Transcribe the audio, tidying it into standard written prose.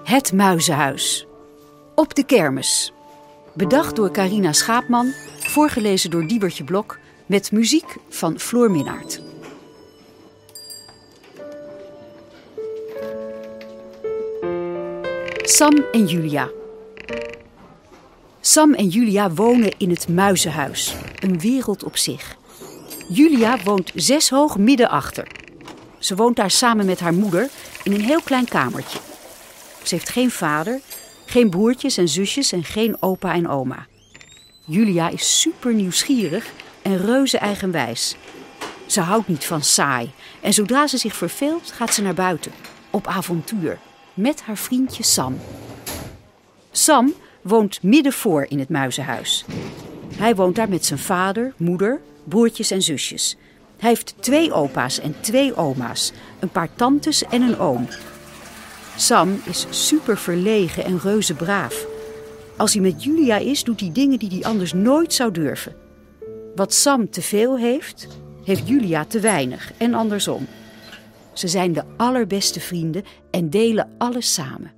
Het Muizenhuis. Op de kermis. Bedacht door Carina Schaapman, voorgelezen door Diebertje Blok, met muziek van Floor Minnaert. Sam en Julia. Sam en Julia wonen in het Muizenhuis, een wereld op zich. Julia woont 6 hoog midden achter. Ze woont daar samen met haar moeder in een heel klein kamertje. Ze heeft geen vader, geen broertjes en zusjes en geen opa en oma. Julia is super nieuwsgierig en reuze eigenwijs. Ze houdt niet van saai en zodra ze zich verveelt gaat ze naar buiten, op avontuur, met haar vriendje Sam. Sam woont midden voor in het Muizenhuis. Hij woont daar met zijn vader, moeder, broertjes en zusjes. Hij heeft 2 opa's en 2 oma's, een paar tantes en een oom. Sam is super verlegen en reuze braaf. Als hij met Julia is, doet hij dingen die hij anders nooit zou durven. Wat Sam te veel heeft, heeft Julia te weinig en andersom. Ze zijn de allerbeste vrienden en delen alles samen.